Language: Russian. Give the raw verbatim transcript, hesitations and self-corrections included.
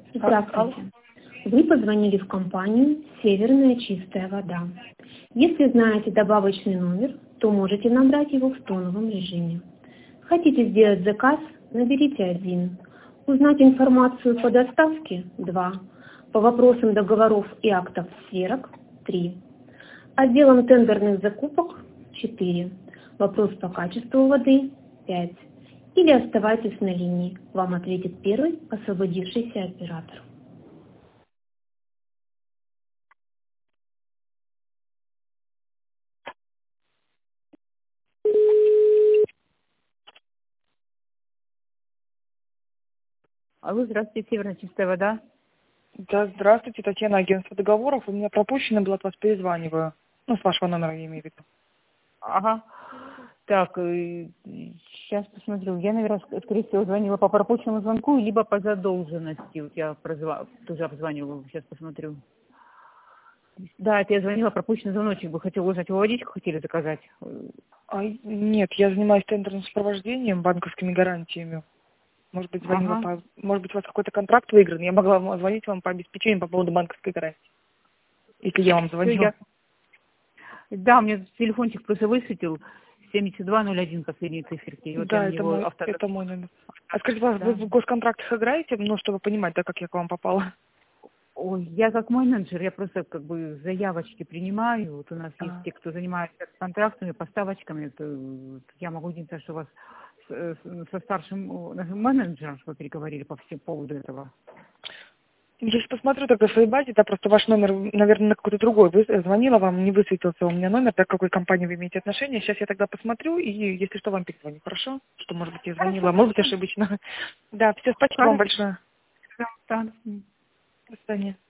Здравствуйте. Вы позвонили в компанию «Северная чистая вода». Если знаете добавочный номер, то можете набрать его в тоновом режиме. Хотите сделать заказ? Наберите один. Узнать информацию по доставке? два. По вопросам договоров и актов сверок? три. Отделом тендерных закупок? четыре. Вопрос по качеству воды? пять. Или оставайтесь на линии. Вам ответит первый освободившийся оператор. Алло, здравствуйте, Северная чистая вода. Да, здравствуйте, Татьяна, агентство договоров. У меня пропущено было, от вас перезваниваю. Ну, с вашего номера я имею в виду. Ага. Так, сейчас посмотрю. Я, наверное, скорее всего, звонила по пропущенному звонку, либо по задолженности. Вот я прозва... тоже обзванивала, сейчас посмотрю. Да, это я звонила, пропущенный звоночек. Вы хотели узнать, вы водичку хотели заказать? А, нет, я занимаюсь тендерным сопровождением, банковскими гарантиями. Может быть, звонила Ага. по... Может быть, у вас какой-то контракт выигран? Я могла вам звонить вам по обеспечению по поводу банковской гарантии. Если я вам Всё, звонила. я... Да, мне телефончик просто высветил. семьдесят два ноль один последние циферки. И вот я Да, на это него мой, авто... это мой номер. А скажите, пожалуйста, вы Да. в госконтрактах играете? Ну, чтобы понимать, да, как я к вам попала. Ой, я как менеджер, я просто как бы заявочки принимаю. Вот у нас есть А. те, кто занимается контрактами, поставочками. Это, вот я могу единственное, что у вас с- с- со старшим о, нашим менеджером, что вы переговорили по всему поводу этого. Я сейчас посмотрю тогда в своей базе, да, просто ваш номер, наверное, на какой-то другой. Вы звонила вам, не высветился у меня номер, так к какой компании вы имеете отношение. Сейчас я тогда посмотрю, и если что, вам перезвоню. Хорошо? Что, может быть, я звонила, Хорошо, а может быть, хорошо. ошибочно. Да, все, спасибо вам Хорошо. большое. Да. До свидания.